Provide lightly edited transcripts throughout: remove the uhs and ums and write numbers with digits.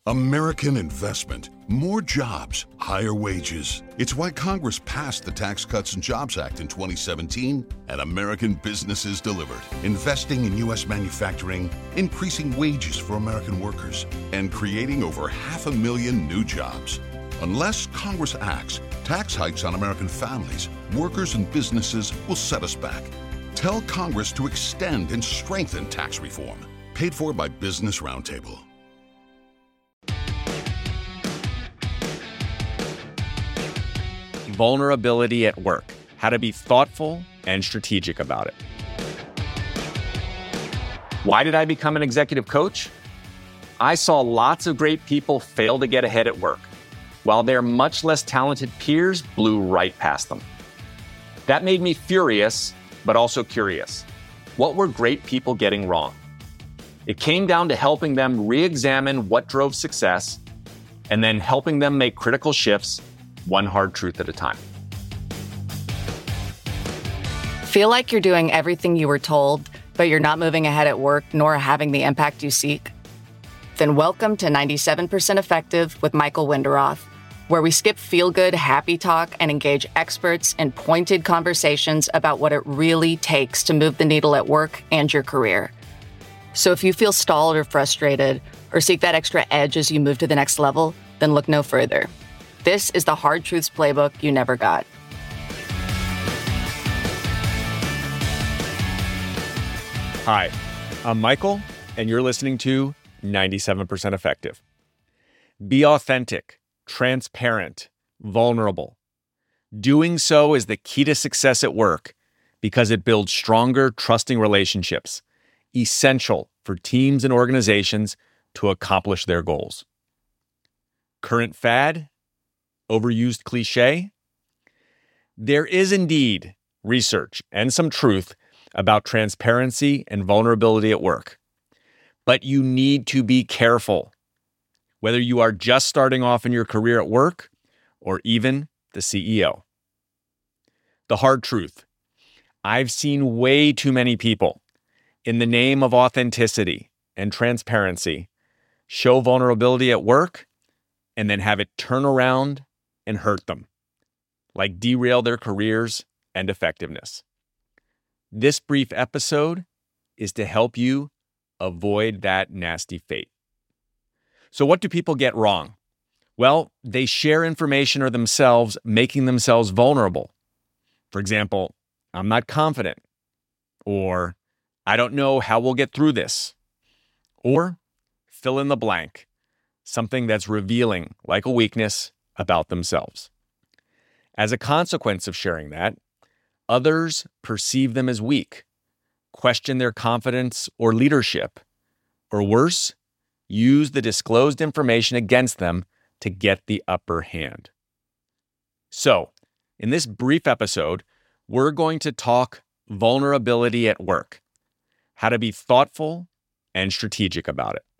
American investment, more jobs, higher wages. It's why Congress passed the Tax Cuts and Jobs Act in 2017, and American businesses delivered, investing in U.S. manufacturing, increasing wages for American workers, and creating over 500,000 new jobs. Unless Congress acts, tax hikes on American families, workers, and businesses will set us back. Tell Congress to extend and strengthen tax reform. Paid for by Business Roundtable. Vulnerability at work, how to be thoughtful and strategic about it. Why did I become an executive coach? I saw lots of great people fail to get ahead at work, while their much less talented peers blew right past them. That made me furious, but also curious. What were great people getting wrong? It came down to helping them re-examine what drove success, and then helping them make critical shifts one hard truth at a time. Feel like you're doing everything you were told, but you're not moving ahead at work nor having the impact you seek? Then welcome to 97% Effective with Michael Winderoth, where we skip feel-good, happy talk and engage experts in pointed conversations about what it really takes to move the needle at work and your career. So if you feel stalled or frustrated, or seek that extra edge as you move to the next level, then look no further. This is the Hard Truths Playbook you never got. Hi, I'm Michael, and you're listening to 97% Effective. Be authentic, transparent, vulnerable. Doing so is the key to success at work because it builds stronger, trusting relationships, essential for teams and organizations to accomplish their goals. Current fad? Overused cliche? There is indeed research and some truth about transparency and vulnerability at work. But you need to be careful, whether you are just starting off in your career at work or even the CEO. The hard truth: I've seen way too many people, in the name of authenticity and transparency, show vulnerability at work and then have it turn around and hurt them, like derail their careers and effectiveness. This brief episode is to help you avoid that nasty fate. So what do people get wrong? Well, they share information or themselves, making themselves vulnerable. For example, I'm not confident, or I don't know how we'll get through this, or fill in the blank, something that's revealing, like a weakness, about themselves. As a consequence of sharing that, others perceive them as weak, question their confidence or leadership, or worse, use the disclosed information against them to get the upper hand. So, in this brief episode, we're going to talk vulnerability at work, how to be thoughtful and strategic about it.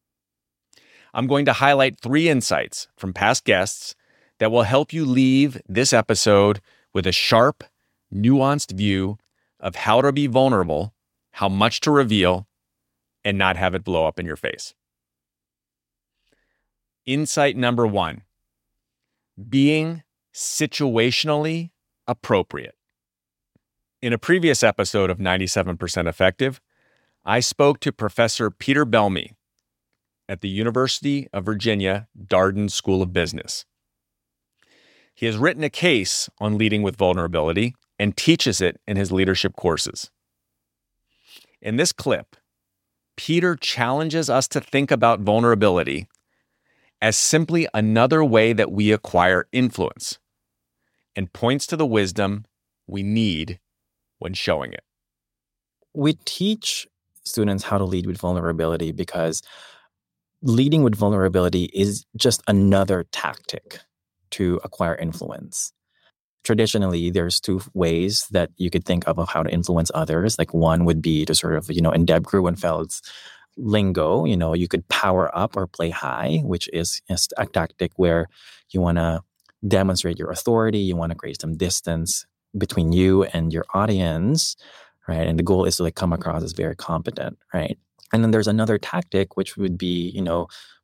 I'm going to highlight 3 insights from past guests that will help you leave this episode with a sharp, nuanced view of how to be vulnerable, how much to reveal, and not have it blow up in your face. Insight number 1, being situationally appropriate. In a previous episode of 97% Effective, I spoke to Professor Peter Belmy at the University of Virginia Darden School of Business. He has written a case on leading with vulnerability and teaches it in his leadership courses. In this clip, Peter challenges us to think about vulnerability as simply another way that we acquire influence, and points to the wisdom we need when showing it. We teach students how to lead with vulnerability because leading with vulnerability is just another tactic to acquire influence. Traditionally, there's 2 ways that you could think of how to influence others. Like one would be to sort of, in Deb Gruenfeld's lingo, you could power up or play high, which is a tactic where you want to demonstrate your authority. You want to create some distance between you and your audience, right? And the goal is to come across as very competent, right? And then there's another tactic, which would be,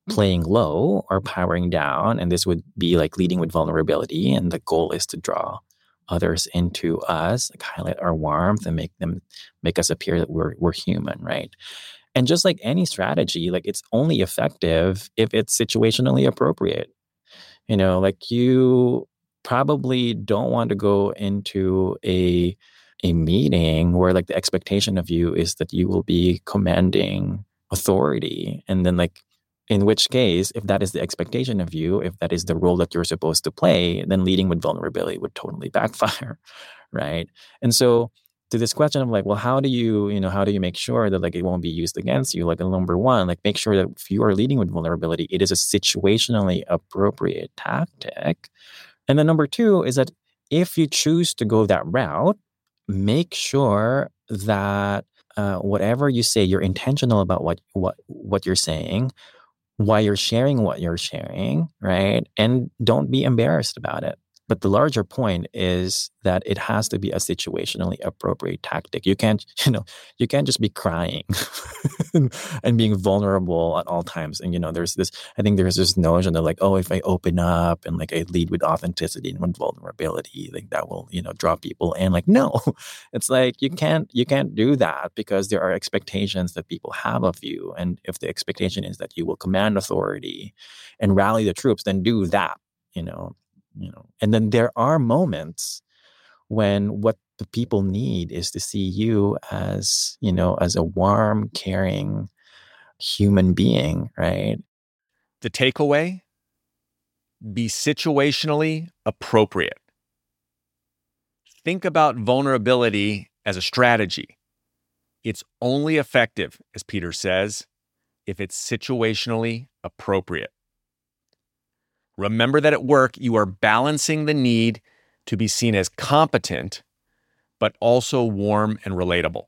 playing low or powering down. And this would be like leading with vulnerability. And the goal is to draw others into us, like highlight our warmth and make us appear that we're human, right? And just like any strategy, like it's only effective if it's situationally appropriate. Like you probably don't want to go into a meeting where like the expectation of you is that you will be commanding authority. And then like, in which case, if that is the expectation of you, if that is the role that you're supposed to play, then leading with vulnerability would totally backfire, right? And so to this question of like, well, how do you make sure that like it won't be used against you? Like number one, like make sure that if you are leading with vulnerability, it is a situationally appropriate tactic. And then number two is that if you choose to go that route, make sure that whatever you say, you're intentional about what you're saying, why you're sharing what you're sharing, right? And don't be embarrassed about it. But the larger point is that it has to be a situationally appropriate tactic. You can't just be crying and being vulnerable at all times. And, there's this notion that like, oh, if I open up and like I lead with authenticity and with vulnerability, like that will, draw people in. Like, no, it's like you can't do that because there are expectations that people have of you. And if the expectation is that you will command authority and rally the troops, then do that, and then there are moments when what the people need is to see you as, as a warm, caring human being, right? The takeaway: be situationally appropriate. Think about vulnerability as a strategy. It's only effective, as Peter says, if it's situationally appropriate. Remember that at work, you are balancing the need to be seen as competent, but also warm and relatable.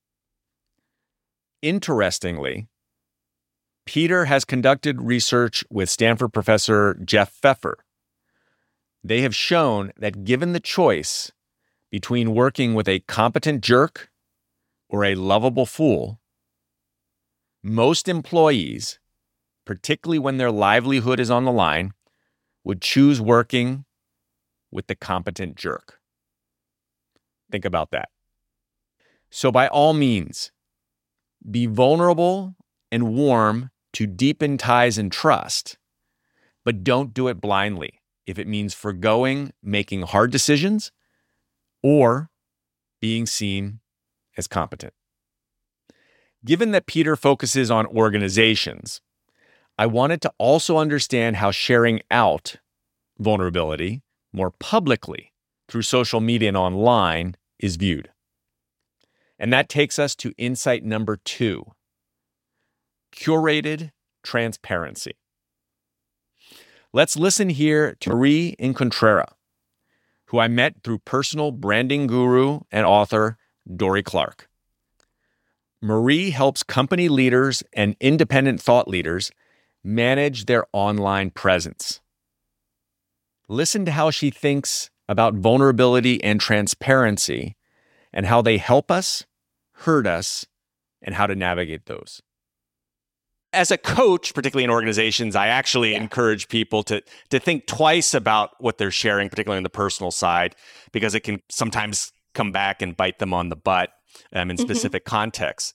Interestingly, Peter has conducted research with Stanford professor Jeff Pfeffer. They have shown that given the choice between working with a competent jerk or a lovable fool, most employees, particularly when their livelihood is on the line, would choose working with the competent jerk. Think about that. So by all means, be vulnerable and warm to deepen ties and trust, but don't do it blindly if it means forgoing making hard decisions or being seen as competent. Given that Peter focuses on organizations, I wanted to also understand how sharing out vulnerability more publicly through social media and online is viewed. And that takes us to insight number 2, curated transparency. Let's listen here to Marie Incontrera, who I met through personal branding guru and author Dorie Clark. Marie helps company leaders and independent thought leaders manage their online presence. Listen to how she thinks about vulnerability and transparency and how they help us, hurt us, and how to navigate those. As a coach, particularly in organizations, I actually encourage people to think twice about what they're sharing, particularly on the personal side, because it can sometimes come back and bite them on the butt in specific contexts.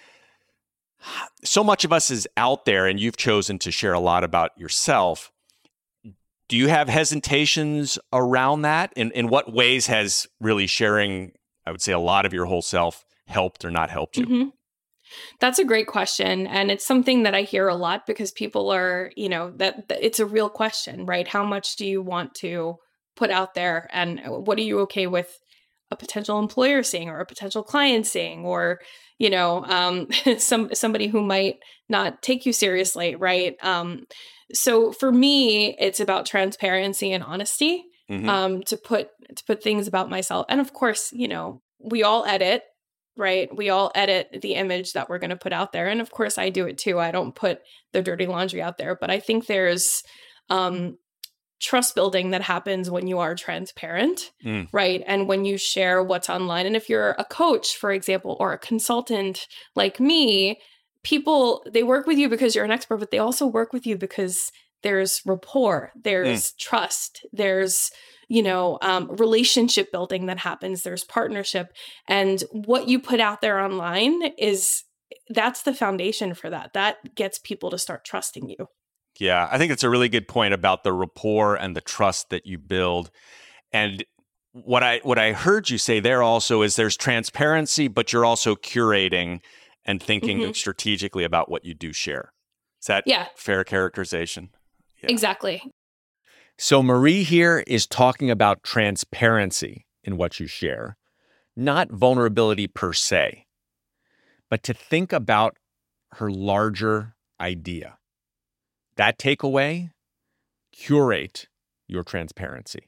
So much of us is out there, and you've chosen to share a lot about yourself. Do you have hesitations around that? In what ways has really sharing, I would say, a lot of your whole self helped or not helped you? Mm-hmm. That's a great question. And it's something that I hear a lot because people are, that it's a real question, right? How much do you want to put out there? And what are you okay with a potential employer seeing or a potential client seeing, or, somebody who might not take you seriously, right? So for me, it's about transparency and honesty, to put things about myself. And of course, we all edit, right? We all edit the image that we're going to put out there. And of course I do it too. I don't put the dirty laundry out there, but I think there's trust building that happens when you are transparent, right? And when you share what's online. And if you're a coach, for example, or a consultant like me, people, they work with you because you're an expert, but they also work with you because there's rapport, there's trust, there's, relationship building that happens, there's partnership. And what you put out there online that's the foundation for that. That gets people to start trusting you. Yeah, I think it's a really good point about the rapport and the trust that you build. And what I heard you say there also is there's transparency, but you're also curating and thinking strategically about what you do share. Is that fair characterization? Yeah. Exactly. So Marie here is talking about transparency in what you share, not vulnerability per se, but to think about her larger idea. That takeaway, curate your transparency.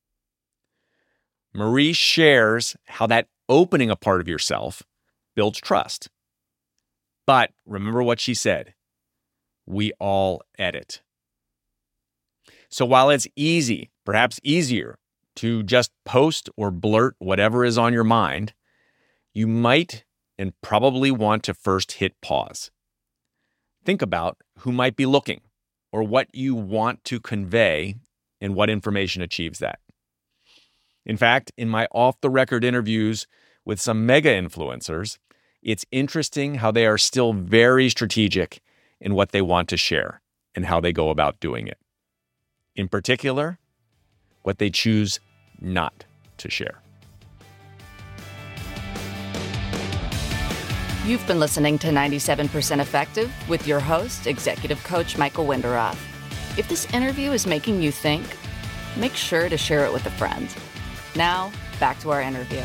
Marie shares how that opening a part of yourself builds trust. But remember what she said, we all edit. So while it's easy, perhaps easier, to just post or blurt whatever is on your mind, you might and probably want to first hit pause. Think about who might be looking or what you want to convey and what information achieves that. In fact, in my off-the-record interviews with some mega influencers, it's interesting how they are still very strategic in what they want to share and how they go about doing it. In particular, what they choose not to share. You've been listening to 97% Effective with your host, Executive Coach Michael Winderoth. If this interview is making you think, make sure to share it with a friend. Now, back to our interview.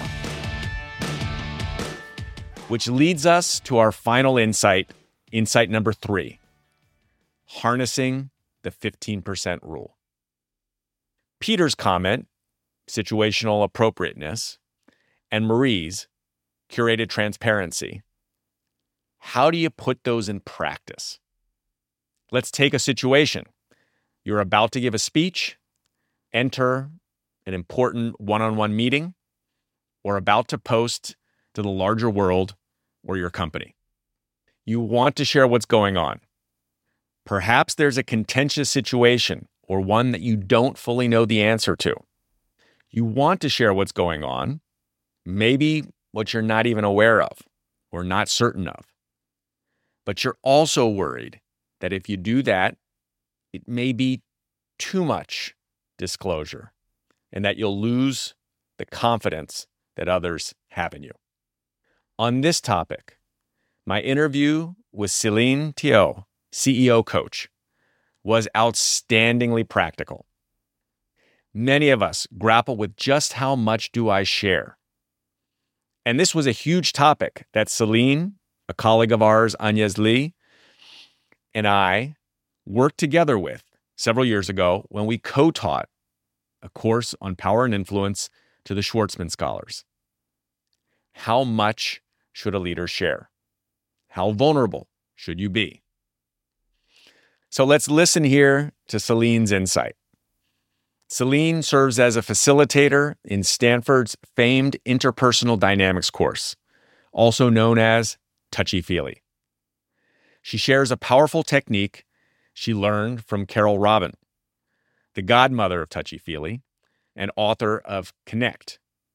Which leads us to our final insight number 3, harnessing the 15% rule. Peter's comment, situational appropriateness, and Marie's, curated transparency. How do you put those in practice? Let's take a situation. You're about to give a speech, enter an important one-on-one meeting, or about to post to the larger world or your company. You want to share what's going on. Perhaps there's a contentious situation or one that you don't fully know the answer to. You want to share what's going on, maybe what you're not even aware of or not certain of. But you're also worried that if you do that, it may be too much disclosure and that you'll lose the confidence that others have in you. On this topic, my interview with Céline Thio, CEO Coach, was outstandingly practical. Many of us grapple with just how much do I share? And this was a huge topic that Céline, a colleague of ours, Agnès Lee, and I worked together with several years ago when we co-taught a course on power and influence to the Schwartzman Scholars. How much should a leader share? How vulnerable should you be? So let's listen here to Céline's insight. Céline serves as a facilitator in Stanford's famed interpersonal dynamics course, also known as Touchy-Feely. She shares a powerful technique she learned from Carol Robin, the godmother of Touchy-Feely and author of Connect.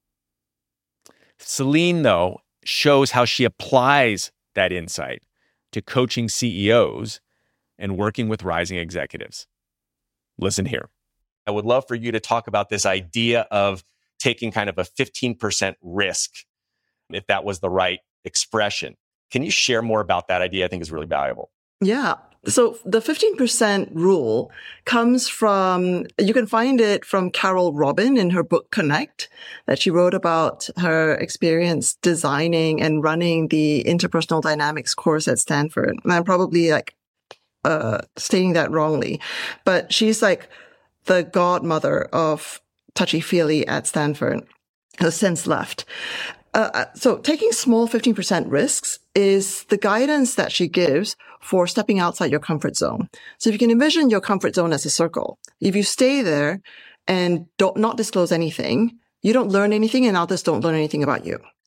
Céline, though, shows how she applies that insight to coaching CEOs and working with rising executives. Listen here. I would love for you to talk about this idea of taking kind of a 15% risk, if that was the right expression. Can you share more about that idea? I think is really valuable. Yeah. So the 15% rule comes from, you can find it from Carol Robin in her book Connect, that she wrote about her experience designing and running the interpersonal dynamics course at Stanford. And I'm probably stating that wrongly, but she's like the godmother of Touchy-Feely at Stanford, has since left. So taking small 15% risks is the guidance that she gives for stepping outside your comfort zone. So if you can envision your comfort zone as a circle, if you stay there and not disclose anything, you don't learn anything and others don't learn anything about you.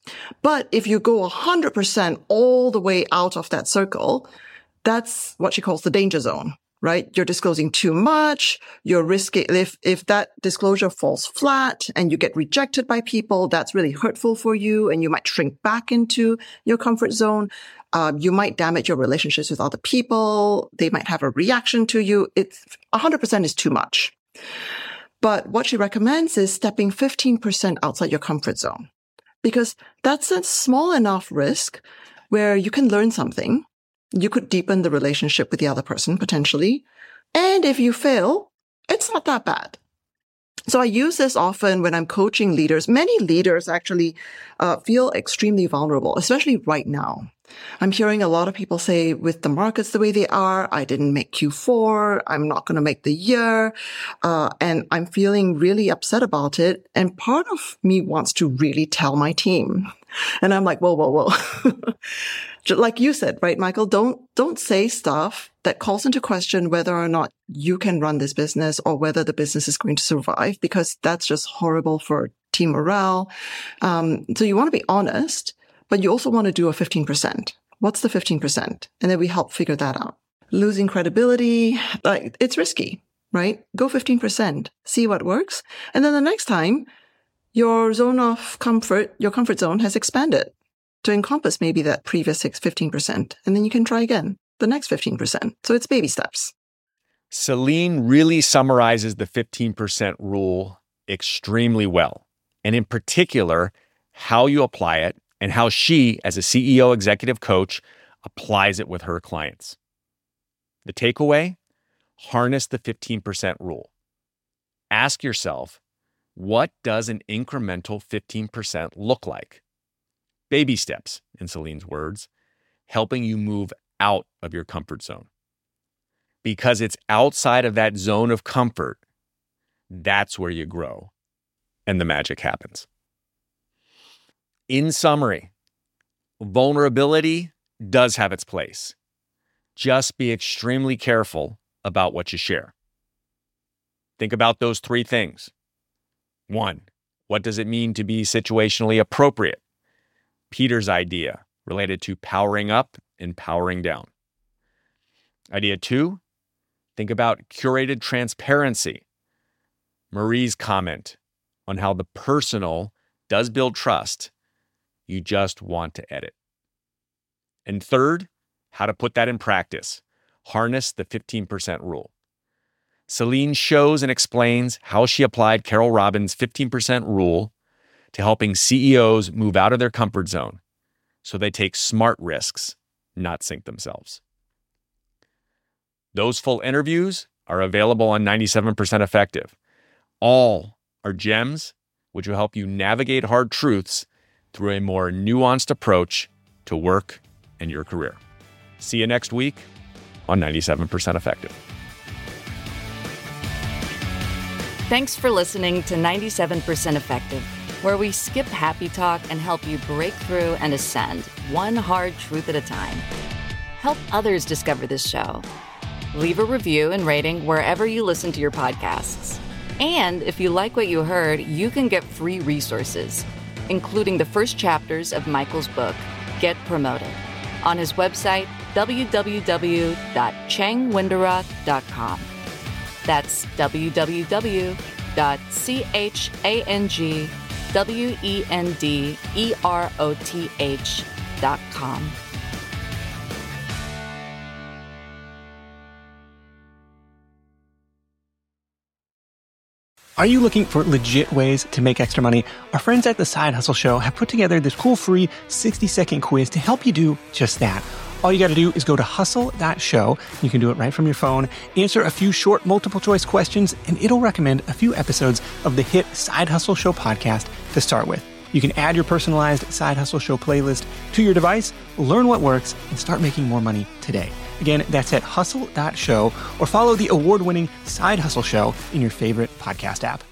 But if you go 100% all the way out of that circle, that's what she calls the danger zone, right? You're disclosing too much. You're risking, if that disclosure falls flat and you get rejected by people, that's really hurtful for you. And you might shrink back into your comfort zone. You might damage your relationships with other people. They might have a reaction to you. It's 100% is too much. But what she recommends is stepping 15% outside your comfort zone, because that's a small enough risk where you can learn something. You could deepen the relationship with the other person potentially. And if you fail, it's not that bad. So I use this often when I'm coaching leaders. Many leaders actually feel extremely vulnerable, especially right now. I'm hearing a lot of people say, with the markets the way they are, I didn't make Q4, I'm not going to make the year, and I'm feeling really upset about it. And part of me wants to really tell my team. And I'm like, whoa. Like you said, right, Michael, don't say stuff that calls into question whether or not you can run this business or whether the business is going to survive, because that's just horrible for team morale. So you want to be honest, but you also want to do a 15%. What's the 15%? And then we help figure that out. Losing credibility, like, it's risky, right? Go 15%, see what works. And then the next time, your zone of comfort, your comfort zone has expanded to encompass maybe that previous 15%. And then you can try again, the next 15%. So it's baby steps. Celine really summarizes the 15% rule extremely well. And in particular, how you apply it and how she, as a CEO executive coach, applies it with her clients. The takeaway: harness the 15% rule. Ask yourself, what does an incremental 15% look like? Baby steps, in Celine's words, helping you move out of your comfort zone. Because it's outside of that zone of comfort, that's where you grow and the magic happens. In summary, vulnerability does have its place. Just be extremely careful about what you share. Think about those three things. 1, what does it mean to be situationally appropriate? Peter's idea related to powering up and powering down. Idea 2, think about curated transparency. Marie's comment on how the personal does build trust. You just want to edit. And 3rd, how to put that in practice. Harness the 15% rule. Celine shows and explains how she applied Carol Robbins' 15% rule to helping CEOs move out of their comfort zone so they take smart risks, not sink themselves. Those full interviews are available on 97% Effective. All are gems which will help you navigate hard truths through a more nuanced approach to work and your career. See you next week on 97% Effective. Thanks for listening to 97% Effective, where we skip happy talk and help you break through and ascend one hard truth at a time. Help others discover this show. Leave a review and rating wherever you listen to your podcasts. And if you like what you heard, you can get free resources, including the first chapters of Michael's book, Get Promoted, on his website, www.changwinderoth.com. That's www.changwenderoth.com. Are you looking for legit ways to make extra money? Our friends at The Side Hustle Show have put together this cool free 60-second quiz to help you do just that. All you got to do is go to hustle.show. You can do it right from your phone. Answer a few short multiple choice questions, and it'll recommend a few episodes of the hit Side Hustle Show podcast to start with. You can add your personalized Side Hustle Show playlist to your device, learn what works, and start making more money today. Again, that's at hustle.show, or follow the award-winning Side Hustle Show in your favorite podcast app.